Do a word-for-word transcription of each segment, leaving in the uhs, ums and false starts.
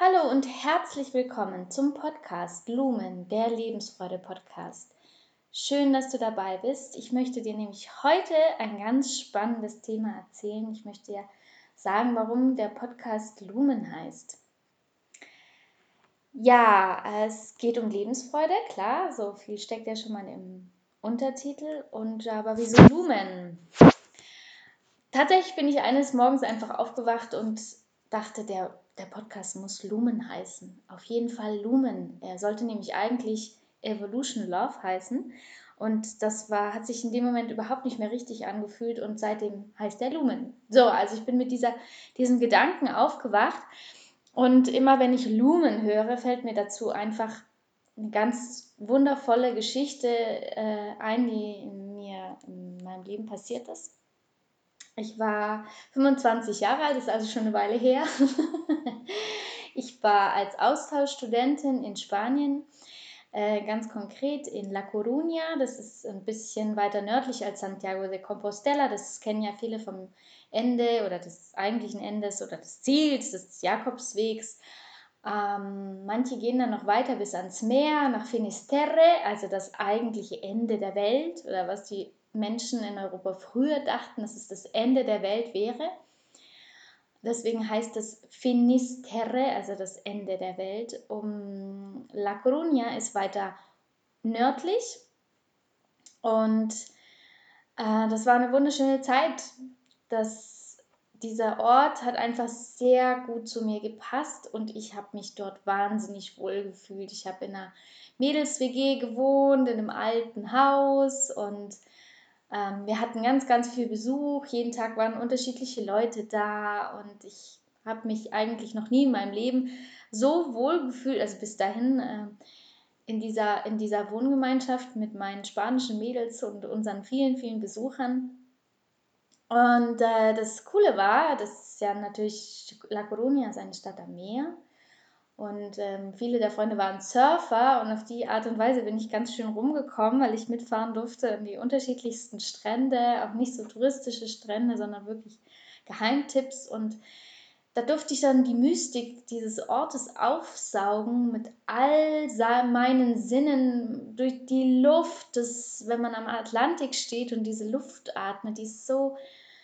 Hallo und herzlich willkommen zum Podcast Lumen, der Lebensfreude-Podcast. Schön, dass du dabei bist. Ich möchte dir nämlich heute ein ganz spannendes Thema erzählen. Ich möchte dir sagen, warum der Podcast Lumen heißt. Ja, es geht um Lebensfreude, klar, so viel steckt ja schon mal im Untertitel. Und aber wieso Lumen? Tatsächlich bin ich eines Morgens einfach aufgewacht und dachte, der, der Podcast muss Lumen heißen. Auf jeden Fall Lumen. Er sollte nämlich eigentlich Evolution Love heißen. Und das war, hat sich in dem Moment überhaupt nicht mehr richtig angefühlt und seitdem heißt er Lumen. So, also ich bin mit dieser, diesem Gedanken aufgewacht und immer wenn ich Lumen höre, fällt mir dazu einfach eine ganz wundervolle Geschichte äh, ein, die in mir in meinem Leben passiert ist. Ich war fünfundzwanzig Jahre alt, ist also schon eine Weile her. Ich war als Austauschstudentin in Spanien, äh, ganz konkret in La Coruña. Das ist ein bisschen weiter nördlich als Santiago de Compostela. Das kennen ja viele vom Ende oder des eigentlichen Endes oder des Ziels, des Jakobswegs. Ähm, manche gehen dann noch weiter bis ans Meer, nach Finisterre, also das eigentliche Ende der Welt oder was die Menschen in Europa früher dachten, dass es das Ende der Welt wäre. Deswegen heißt es Finisterre, also das Ende der Welt. Um La Coruña ist weiter nördlich und äh, das war eine wunderschöne Zeit. Das, dieser Ort hat einfach sehr gut zu mir gepasst und ich habe mich dort wahnsinnig wohl gefühlt. Ich habe in einer Mädels-W G gewohnt, in einem alten Haus und ähm, wir hatten ganz, ganz viel Besuch. Jeden Tag waren unterschiedliche Leute da und ich habe mich eigentlich noch nie in meinem Leben so wohl gefühlt, also bis dahin äh, in dieser, in dieser Wohngemeinschaft mit meinen spanischen Mädels und unseren vielen, vielen Besuchern. Und äh, das Coole war, das ist ja natürlich, La Coruña ist eine Stadt am Meer. Und ähm, viele der Freunde waren Surfer und auf die Art und Weise bin ich ganz schön rumgekommen, weil ich mitfahren durfte in die unterschiedlichsten Strände, auch nicht so touristische Strände, sondern wirklich Geheimtipps. Und da durfte ich dann die Mystik dieses Ortes aufsaugen mit all meinen Sinnen durch die Luft. Das, wenn man am Atlantik steht und diese Luft atmet, die ist so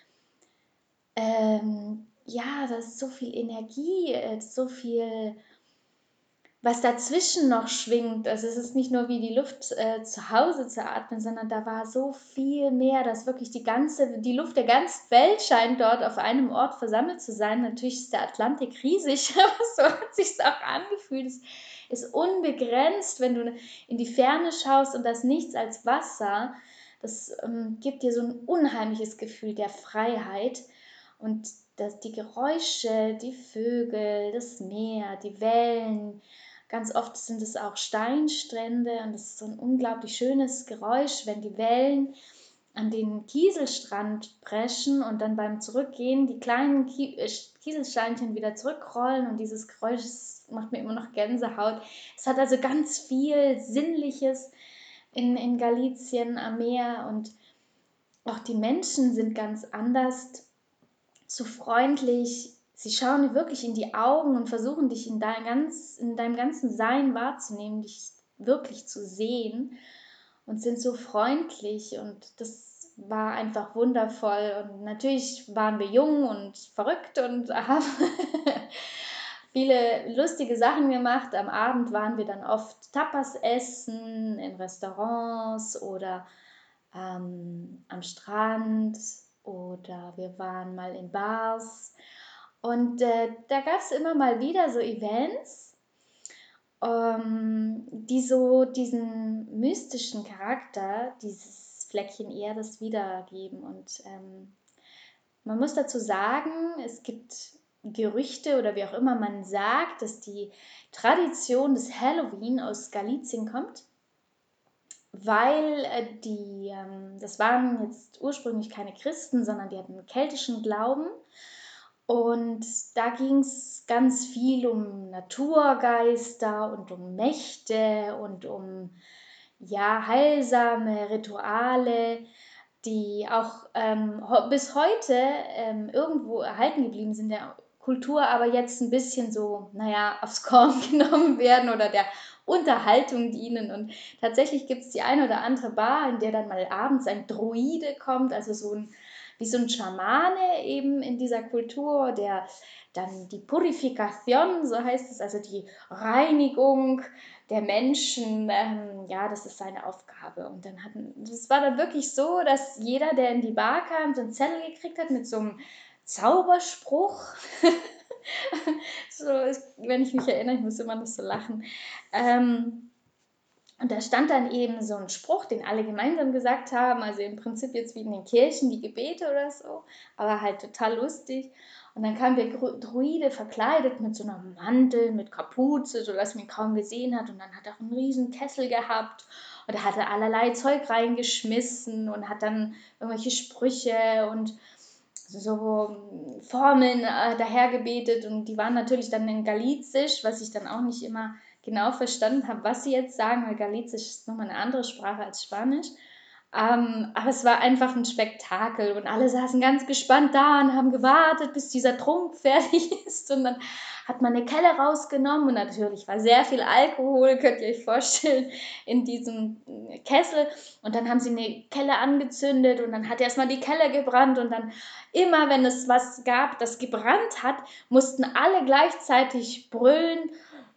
ähm, ja, da ist so viel Energie, äh, so viel, was dazwischen noch schwingt. Also es ist nicht nur wie die Luft äh, zu Hause zu atmen, sondern da war so viel mehr, dass wirklich die ganze, die Luft der ganzen Welt scheint dort auf einem Ort versammelt zu sein. Natürlich ist der Atlantik riesig, aber so hat sich auch angefühlt. Es ist unbegrenzt, wenn du in die Ferne schaust und das nichts als Wasser. Das ähm, gibt dir so ein unheimliches Gefühl der Freiheit. Und das, die Geräusche, die Vögel, das Meer, die Wellen, ganz oft sind es auch Steinstrände und es ist so ein unglaublich schönes Geräusch, wenn die Wellen an den Kieselstrand preschen und dann beim Zurückgehen die kleinen Kieselsteinchen wieder zurückrollen und dieses Geräusch macht mir immer noch Gänsehaut. Es hat also ganz viel Sinnliches in, in Galicien am Meer und auch die Menschen sind ganz anders, so freundlich. Sie schauen dir wirklich in die Augen und versuchen dich in, dein ganz, in deinem ganzen Sein wahrzunehmen, dich wirklich zu sehen und sind so freundlich und das war einfach wundervoll. Und natürlich waren wir jung und verrückt und haben viele lustige Sachen gemacht. Am Abend waren wir dann oft Tapas essen in Restaurants oder ähm, am Strand oder wir waren mal in Bars. Und äh, da gab es immer mal wieder so Events, ähm, die so diesen mystischen Charakter, dieses Fleckchen Erdes wiedergeben. Und ähm, man muss dazu sagen, es gibt Gerüchte oder wie auch immer man sagt, dass die Tradition des Halloween aus Galicien kommt, weil äh, die, ähm, das waren jetzt ursprünglich keine Christen, sondern die hatten einen keltischen Glauben. Und da ging es ganz viel um Naturgeister und um Mächte und um ja, heilsame Rituale, die auch ähm, bis heute ähm, irgendwo erhalten geblieben sind in der Kultur aber jetzt ein bisschen so, naja, aufs Korn genommen werden oder der Unterhaltung dienen. Und tatsächlich gibt es die eine oder andere Bar, in der dann mal abends ein Druide kommt, also so ein, wie so ein Schamane eben in dieser Kultur, der dann die Purification, so heißt es, also die Reinigung der Menschen, ähm, ja, das ist seine Aufgabe. Und dann hatten, das war dann wirklich so, dass jeder, der in die Bar kam, so einen Zettel gekriegt hat mit so einem Zauberspruch. So, wenn ich mich erinnere, ich muss immer noch so lachen. Ähm, und da stand dann eben so ein Spruch, den alle gemeinsam gesagt haben, also im Prinzip jetzt wie in den Kirchen die Gebete oder so, aber halt total lustig. Und dann kam der Druide verkleidet mit so einem Mantel, mit Kapuze, sodass man ihn kaum gesehen hat. Und dann hat er auch einen riesen Kessel gehabt und er hatte allerlei Zeug reingeschmissen und hat dann irgendwelche Sprüche und so Formeln äh, dahergebetet. Und die waren natürlich dann in Galizisch, was ich dann auch nicht immer genau verstanden habe, was sie jetzt sagen, weil Galizisch ist nochmal eine andere Sprache als Spanisch. Ähm, aber es war einfach ein Spektakel und alle saßen ganz gespannt da und haben gewartet, bis dieser Trunk fertig ist. Und dann hat man eine Kelle rausgenommen und natürlich war sehr viel Alkohol, könnt ihr euch vorstellen, in diesem Kessel. Und dann haben sie eine Kelle angezündet und dann hat erstmal die Kelle gebrannt und dann immer, wenn es was gab, das gebrannt hat, mussten alle gleichzeitig brüllen,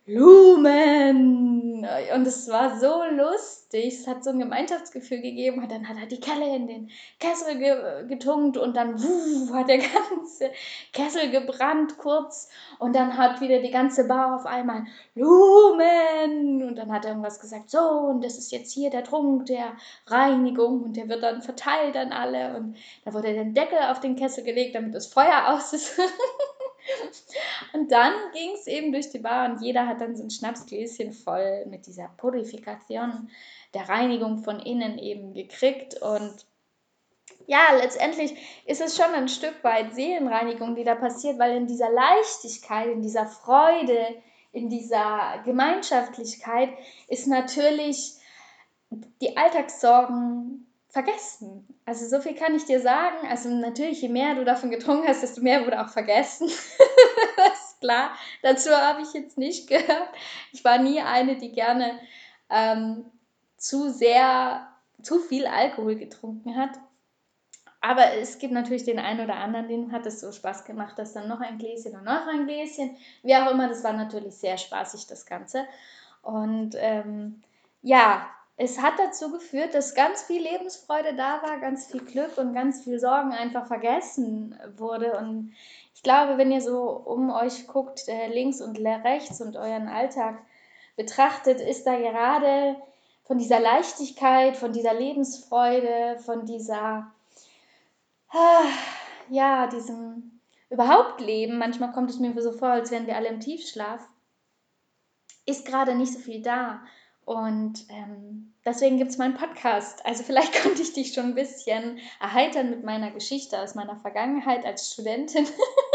Lumen! Und es war so lustig, es hat so ein Gemeinschaftsgefühl gegeben und dann hat er die Kelle in den Kessel ge getunkt und dann wuh, hat der ganze Kessel gebrannt kurz und dann hat wieder die ganze Bar auf einmal Lumen und dann hat er irgendwas gesagt, so und das ist jetzt hier der Trunk der Reinigung und der wird dann verteilt an alle und da wurde der Deckel auf den Kessel gelegt, damit das Feuer aus ist. Und dann ging es eben durch die Bar und jeder hat dann so ein Schnapsgläschen voll mit dieser Purifikation, der Reinigung von innen eben gekriegt. Und ja, letztendlich ist es schon ein Stück weit Seelenreinigung, die da passiert, weil in dieser Leichtigkeit, in dieser Freude, in dieser Gemeinschaftlichkeit ist natürlich die Alltagssorgen vergessen. Also so viel kann ich dir sagen. Also natürlich, je mehr du davon getrunken hast, desto mehr wurde auch vergessen. Das ist klar. Dazu habe ich jetzt nicht gehört. Ich war nie eine, die gerne ähm, zu sehr, zu viel Alkohol getrunken hat. Aber es gibt natürlich den einen oder anderen, dem hat es so Spaß gemacht, dass dann noch ein Gläschen und noch ein Gläschen. Wie auch immer, das war natürlich sehr spaßig, das Ganze. Und ähm, ja, es hat dazu geführt, dass ganz viel Lebensfreude da war, ganz viel Glück und ganz viel Sorgen einfach vergessen wurde. Und ich glaube, wenn ihr so um euch guckt, äh, links und rechts und euren Alltag betrachtet, ist da gerade von dieser Leichtigkeit, von dieser Lebensfreude, von dieser ah, ja, diesem überhaupt Leben, manchmal kommt es mir so vor, als wären wir alle im Tiefschlaf, ist gerade nicht so viel da. Und ähm, deswegen gibt es meinen Podcast. Also vielleicht konnte ich dich schon ein bisschen erheitern mit meiner Geschichte aus meiner Vergangenheit als Studentin.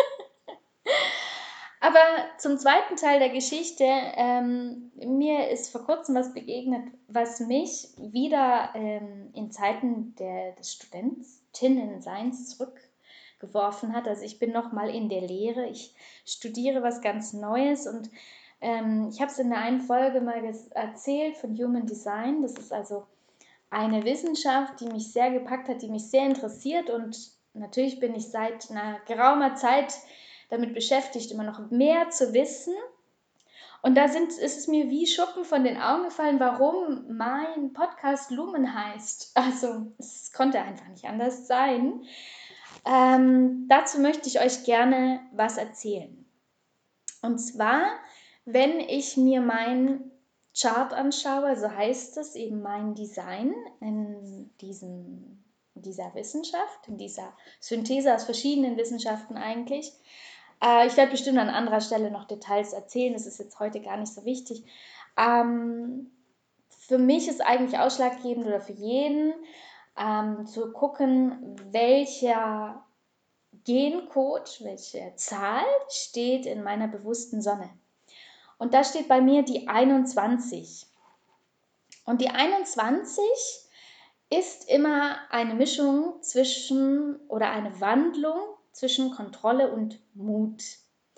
Aber zum zweiten Teil der Geschichte, ähm, mir ist vor kurzem was begegnet, was mich wieder ähm, in Zeiten der, des Studentinnenseins zurückgeworfen hat. Also ich bin nochmal in der Lehre, ich studiere was ganz Neues und ähm, ich habe es in der einen Folge mal erzählt von Human Design. Das ist also eine Wissenschaft, die mich sehr gepackt hat, die mich sehr interessiert und natürlich bin ich seit einer geraumer Zeit damit beschäftigt, immer noch mehr zu wissen. Und da sind, ist es mir wie Schuppen von den Augen gefallen, warum mein Podcast Lumen heißt. Also es konnte einfach nicht anders sein. Ähm, dazu möchte ich euch gerne was erzählen. Und zwar, wenn ich mir mein Chart anschaue, so heißt es eben mein Design in diesem, dieser Wissenschaft, in dieser Synthese aus verschiedenen Wissenschaften eigentlich. Äh, ich werde bestimmt an anderer Stelle noch Details erzählen, das ist jetzt heute gar nicht so wichtig. Ähm, für mich ist eigentlich ausschlaggebend oder für jeden ähm, zu gucken, welcher Gencode, welche Zahl steht in meiner bewussten Sonne. Und da steht bei mir die einundzwanzig. Und die einundzwanzig ist immer eine Mischung zwischen oder eine Wandlung zwischen Kontrolle und Mut.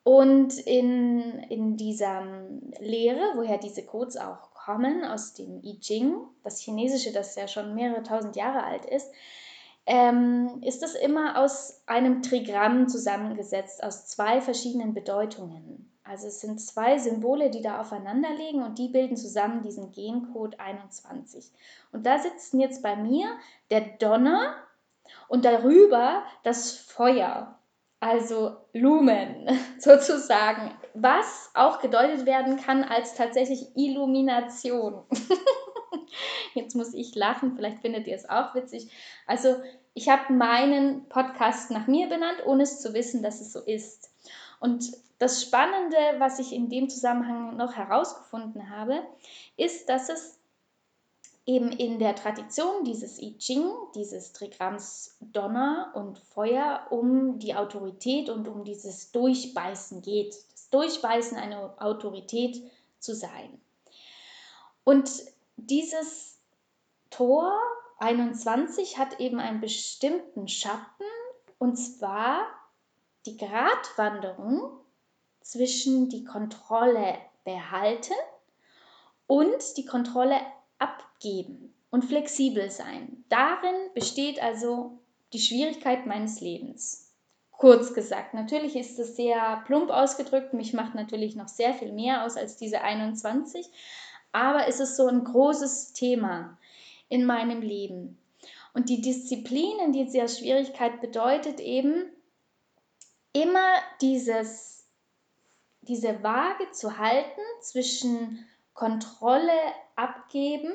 Und in, in dieser Lehre, woher diese Codes auch kommen, aus dem I Ching, das Chinesische, das ja schon mehrere tausend Jahre alt ist, ähm, ist es immer aus einem Trigramm zusammengesetzt, aus zwei verschiedenen Bedeutungen. Also es sind zwei Symbole, die da aufeinander liegen und die bilden zusammen diesen Gencode einundzwanzig. Und da sitzen jetzt bei mir der Donner und darüber das Feuer, also Lumen sozusagen, was auch gedeutet werden kann als tatsächlich Illumination. Jetzt muss ich lachen, vielleicht findet ihr es auch witzig. Also ich habe meinen Podcast nach mir benannt, ohne es zu wissen, dass es so ist. Und das Spannende, was ich in dem Zusammenhang noch herausgefunden habe, ist, dass es eben in der Tradition dieses I Ching, dieses Trigramms Donner und Feuer, um die Autorität und um dieses Durchbeißen geht. Das Durchbeißen einer Autorität zu sein. Und dieses Tor einundzwanzig hat eben einen bestimmten Schatten, und zwar die Gratwanderung zwischen die Kontrolle behalten und die Kontrolle abgeben und flexibel sein. Darin besteht also die Schwierigkeit meines Lebens. Kurz gesagt, natürlich ist es sehr plump ausgedrückt, mich macht natürlich noch sehr viel mehr aus als diese einundzwanzig, aber es ist so ein großes Thema in meinem Leben. Und die Disziplin in dieser Schwierigkeit bedeutet eben, immer dieses, diese Waage zu halten zwischen Kontrolle abgeben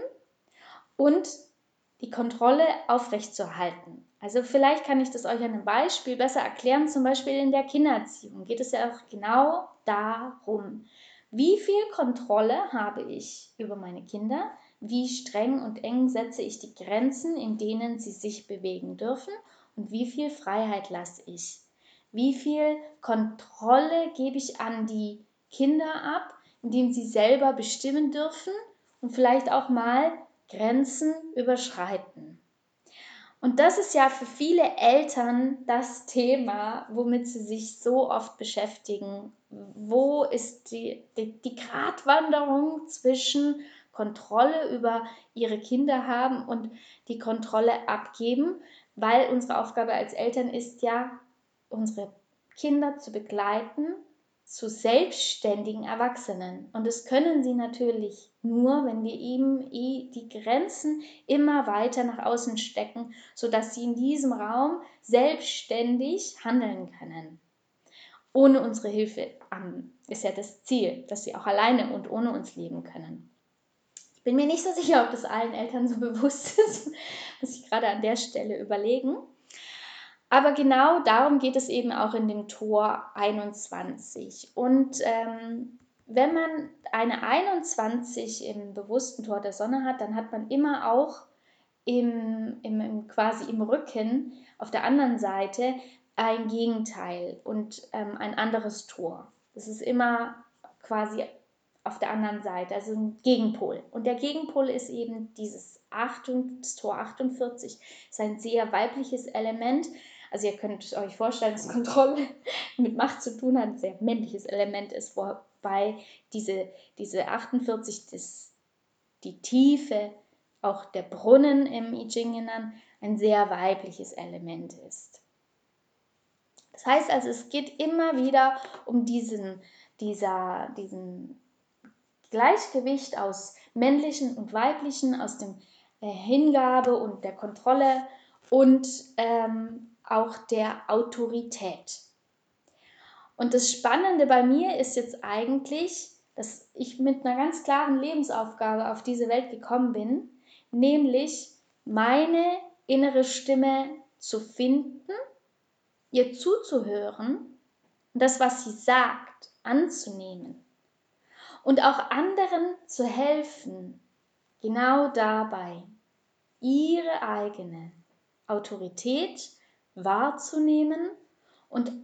und die Kontrolle aufrechtzuerhalten. Also vielleicht kann ich das euch an einem Beispiel besser erklären. Zum Beispiel in der Kindererziehung geht es ja auch genau darum, wie viel Kontrolle habe ich über meine Kinder, wie streng und eng setze ich die Grenzen, in denen sie sich bewegen dürfen und wie viel Freiheit lasse ich. Wie viel Kontrolle gebe ich an die Kinder ab, indem sie selber bestimmen dürfen und vielleicht auch mal Grenzen überschreiten. Und das ist ja für viele Eltern das Thema, womit sie sich so oft beschäftigen. Wo ist die, die, die Gratwanderung zwischen Kontrolle über ihre Kinder haben und die Kontrolle abgeben? Weil unsere Aufgabe als Eltern ist ja, unsere Kinder zu begleiten zu selbstständigen Erwachsenen. Und das können sie natürlich nur, wenn wir ihm die Grenzen immer weiter nach außen stecken, sodass sie in diesem Raum selbstständig handeln können. Ohne unsere Hilfe ist ja das Ziel, dass sie auch alleine und ohne uns leben können. Ich bin mir nicht so sicher, ob das allen Eltern so bewusst ist, muss ich gerade an der Stelle überlegen. Aber genau darum geht es eben auch in dem Tor einundzwanzig. Und ähm, wenn man eine einundzwanzig im bewussten Tor der Sonne hat, dann hat man immer auch im, im, im, quasi im Rücken auf der anderen Seite ein Gegenteil und ähm, ein anderes Tor. Das ist immer quasi auf der anderen Seite, also ein Gegenpol. Und der Gegenpol ist eben dieses Achtung, das Tor achtundvierzig, ist ein sehr weibliches Element. Also ihr könnt euch vorstellen, dass Kontrolle mit Macht zu tun hat, ein sehr männliches Element ist, wobei diese, diese achtundvierzig, das, die Tiefe, auch der Brunnen im I Ching genannt, ein sehr weibliches Element ist. Das heißt also, es geht immer wieder um diesen, dieser, diesen Gleichgewicht aus männlichen und weiblichen, aus dem äh, Hingabe und der Kontrolle und ähm, auch der Autorität. Und das Spannende bei mir ist jetzt eigentlich, dass ich mit einer ganz klaren Lebensaufgabe auf diese Welt gekommen bin, nämlich meine innere Stimme zu finden, ihr zuzuhören und das, was sie sagt, anzunehmen und auch anderen zu helfen, genau dabei, ihre eigene Autorität wahrzunehmen und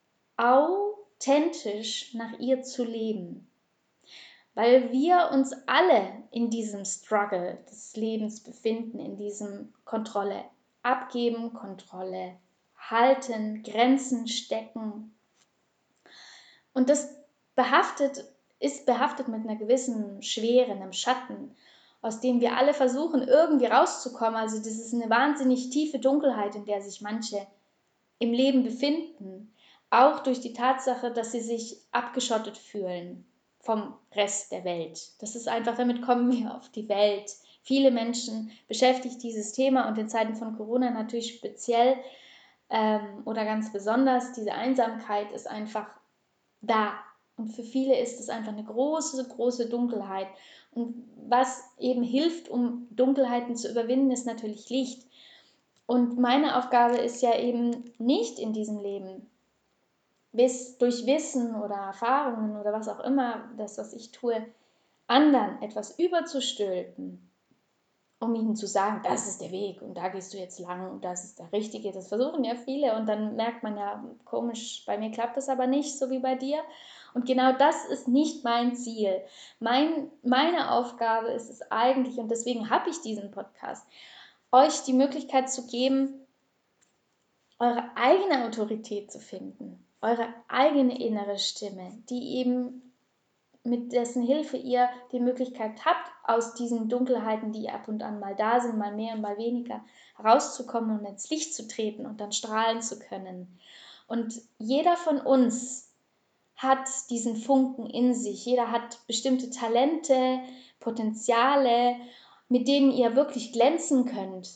authentisch nach ihr zu leben. Weil wir uns alle in diesem Struggle des Lebens befinden, in diesem Kontrolle abgeben, Kontrolle halten, Grenzen stecken. Und das behaftet, ist behaftet mit einer gewissen Schwere, einem Schatten, aus dem wir alle versuchen, irgendwie rauszukommen. Also das ist eine wahnsinnig tiefe Dunkelheit, in der sich manche im Leben befinden. Auch durch die Tatsache, dass sie sich abgeschottet fühlen vom Rest der Welt. Das ist einfach, damit kommen wir auf die Welt. Viele Menschen beschäftigt dieses Thema und in Zeiten von Corona natürlich speziell ähm, oder ganz besonders. Diese Einsamkeit ist einfach da. Und für viele ist es einfach eine große, große Dunkelheit. Und was eben hilft, um Dunkelheiten zu überwinden, ist natürlich Licht. Und meine Aufgabe ist ja eben nicht in diesem Leben, bis durch Wissen oder Erfahrungen oder was auch immer, das, was ich tue, anderen etwas überzustülpen, um ihnen zu sagen, das ist der Weg und da gehst du jetzt lang und das ist der richtige. Das versuchen ja viele und dann merkt man ja, komisch, bei mir klappt das aber nicht, so wie bei dir. Und genau das ist nicht mein Ziel. Mein, meine Aufgabe ist es eigentlich, und deswegen habe ich diesen Podcast, euch die Möglichkeit zu geben, eure eigene Autorität zu finden, eure eigene innere Stimme, die eben mit dessen Hilfe ihr die Möglichkeit habt, aus diesen Dunkelheiten, die ab und an mal da sind, mal mehr und mal weniger, herauszukommen und ins Licht zu treten und dann strahlen zu können. Und jeder von uns hat diesen Funken in sich. Jeder hat bestimmte Talente, Potenziale, mit denen ihr wirklich glänzen könnt,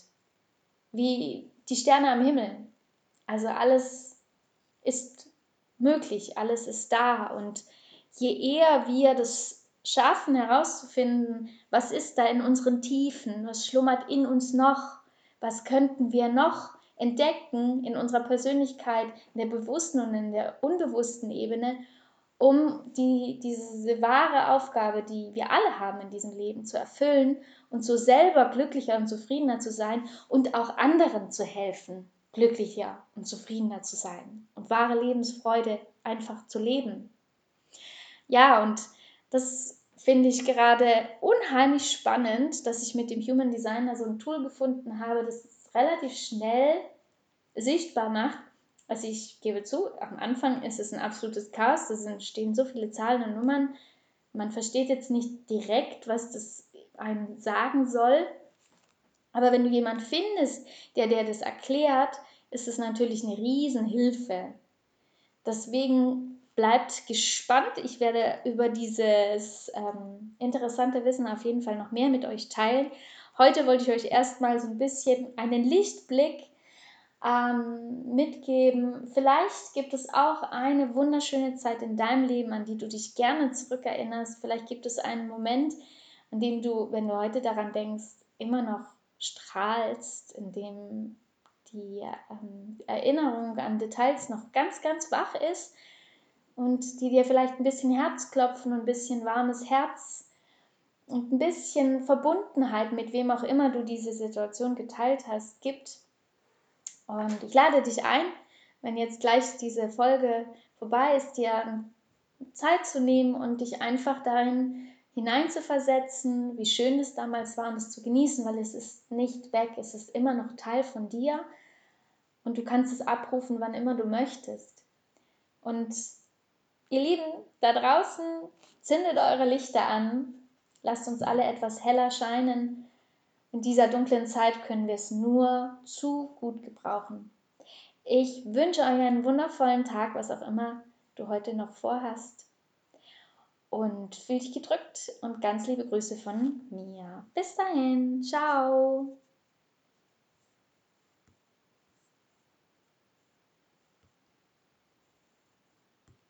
wie die Sterne am Himmel. Also alles ist möglich, alles ist da und je eher wir das schaffen herauszufinden, was ist da in unseren Tiefen, was schlummert in uns noch, was könnten wir noch entdecken in unserer Persönlichkeit, in der bewussten und in der unbewussten Ebene, um die, diese wahre Aufgabe, die wir alle haben in diesem Leben, zu erfüllen und so selber glücklicher und zufriedener zu sein und auch anderen zu helfen, glücklicher und zufriedener zu sein und wahre Lebensfreude einfach zu leben. Ja, und das finde ich gerade unheimlich spannend, dass ich mit dem Human Designer so ein Tool gefunden habe, das es relativ schnell sichtbar macht. Also ich gebe zu, am Anfang ist es ein absolutes Chaos, da stehen so viele Zahlen und Nummern, man versteht jetzt nicht direkt, was das einem sagen soll, aber wenn du jemanden findest, der dir das erklärt, ist es natürlich eine Riesenhilfe. Deswegen bleibt gespannt. Ich werde über dieses ähm, interessante Wissen auf jeden Fall noch mehr mit euch teilen. Heute wollte ich euch erstmal so ein bisschen einen Lichtblick ähm, mitgeben. Vielleicht gibt es auch eine wunderschöne Zeit in deinem Leben, an die du dich gerne zurückerinnerst. Vielleicht gibt es einen Moment, an dem du, wenn du heute daran denkst, immer noch strahlst, in dem die ähm, Erinnerung an Details noch ganz, ganz wach ist und die dir vielleicht ein bisschen Herzklopfen und ein bisschen warmes Herz und ein bisschen Verbundenheit mit wem auch immer du diese Situation geteilt hast, gibt. Und ich lade dich ein, wenn jetzt gleich diese Folge vorbei ist, dir Zeit zu nehmen und dich einfach darin hineinzuversetzen, wie schön es damals war und es zu genießen, weil es ist nicht weg, es ist immer noch Teil von dir und du kannst es abrufen, wann immer du möchtest. Und ihr Lieben, da draußen, zündet eure Lichter an, lasst uns alle etwas heller scheinen. In dieser dunklen Zeit können wir es nur zu gut gebrauchen. Ich wünsche euch einen wundervollen Tag, was auch immer du heute noch vorhast. Und fühl dich gedrückt und ganz liebe Grüße von mir. Bis dahin, ciao!